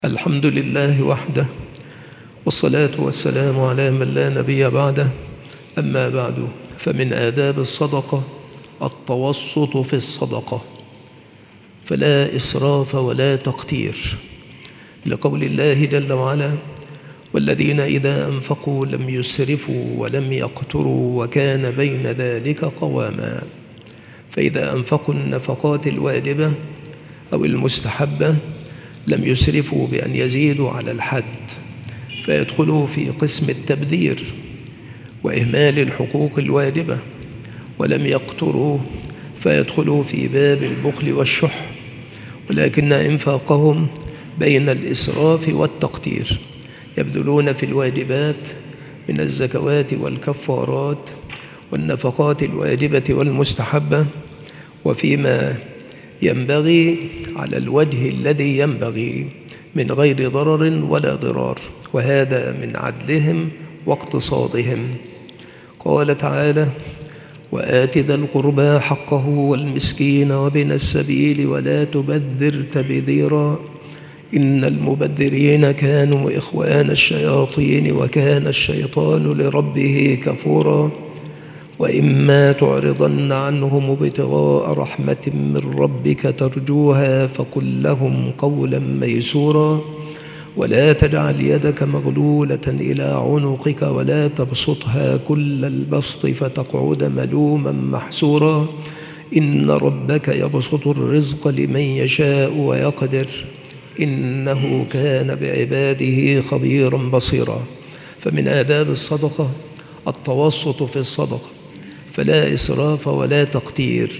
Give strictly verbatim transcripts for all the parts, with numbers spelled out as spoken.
الحمد لله وحده، والصلاة والسلام على من لا نبي بعده. أما بعد، فمن آداب الصدقة التوسط في الصدقة، فلا إسراف ولا تقتير، لقول الله جل وعلا: والذين إذا أنفقوا لم يسرفوا ولم يقتروا وكان بين ذلك قواما. فإذا أنفقوا النفقات الواجبة أو المستحبة لم يسرفوا بأن يزيدوا على الحد فيدخلوا في قسم التبذير وإهمال الحقوق الواجبة، ولم يقتروا فيدخلوا في باب البخل والشح، ولكن إنفاقهم بين الإسراف والتقتير، يبذلون في الواجبات من الزكوات والكفارات والنفقات الواجبة والمستحبة، وفيما ينبغي على الوجه الذي ينبغي من غير ضرر ولا ضرار، وهذا من عدلهم واقتصادهم. قال تعالى: وآت ذا القربى حقه والمسكين وابن السبيل ولا تبذر تبذيرا إن المبذرين كانوا إخوان الشياطين وكان الشيطان لربه كفورا وإما تعرضن عنهم ابتغاء رحمة من ربك ترجوها فقل لهم قولا ميسورا ولا تجعل يدك مغلولة إلى عنقك ولا تبسطها كل البسط فتقعد ملوما محسورا إن ربك يبسط الرزق لمن يشاء ويقدر إنه كان بعباده خبيرا بصيرا. فمن آداب الصدقة التوسط في الصدقة، فلا إسراف ولا تقتير.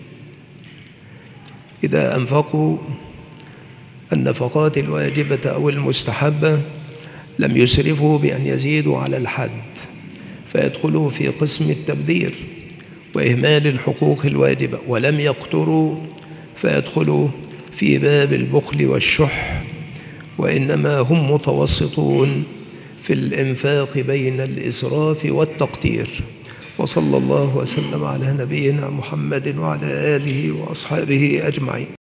إذا أنفقوا النفقات الواجبة أو المستحبة لم يسرفوا بأن يزيدوا على الحد فيدخلوا في قسم التبذير وإهمال الحقوق الواجبة، ولم يقتروا فيدخلوا في باب البخل والشح، وإنما هم متوسطون في الإنفاق بين الإسراف والتقتير. وصلى الله وسلم على نبينا محمد وعلى آله وأصحابه أجمعين.